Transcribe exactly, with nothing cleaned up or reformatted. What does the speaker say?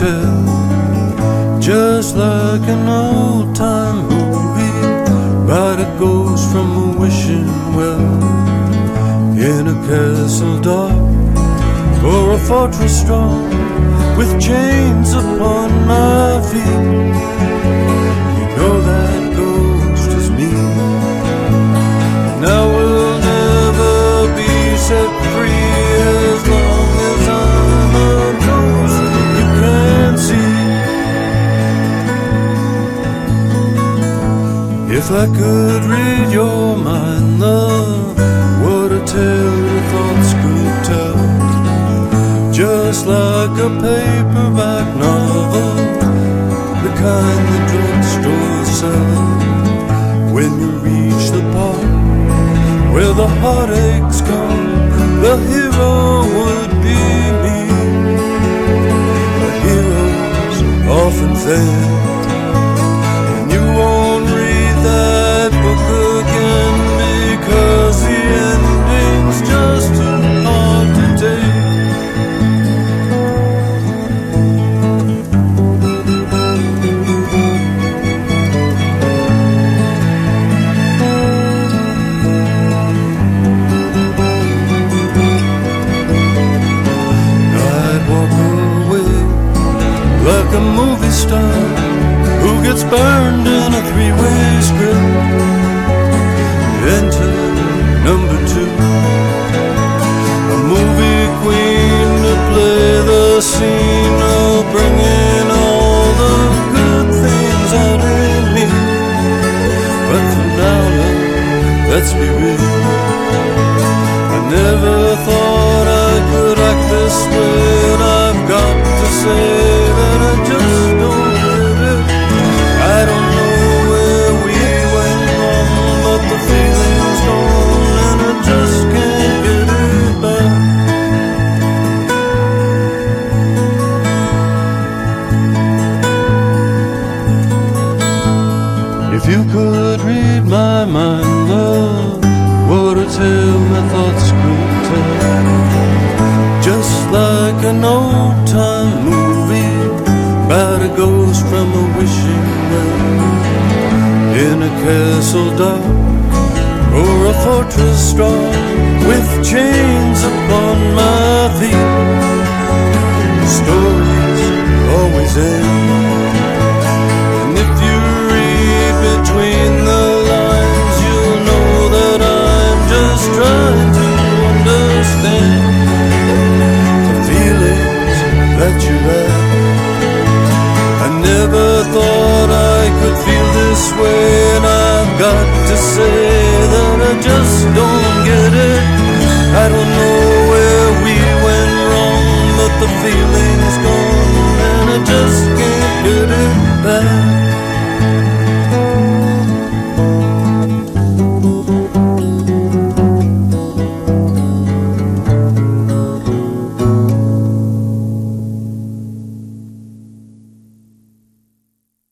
tell, just like an old-time movie about a ghost from a wishing well, in a castle dark or a fortress strong, with chains upon my feet. You know that ghost is me, and I will never be set free as long as I'm a ghost you can't see. If I could read your mind, love, what a tale your thoughts could tell, just like a paperback novel, the kind the drugstores sell. When you reach the part where the heartaches come, the hero would be me. But heroes often fail, and you won't read that book again, because the ending's just too hard to take. Like a movie star who gets burned in a three-way script. Enter number two, a movie queen to play the scene of bringing all the good things out in me. But for now, love, let's be real, I never thought I could act this way, and I've got to say that I just don't get it. I don't know where we went wrong, but the feeling's gone and I just can't get it back. If you could read my mind, love, what a tale my thoughts could tell, just like an old-time movie about a ghost from a wishing well, in a castle dark or a fortress strong, with chains upon my feet. The stories always end, and if you read between the lines, you'll know that I'm just trying to understand the feelings that you had. I never thought I could feel this way, and I've got to say that I just don't get it. I don't know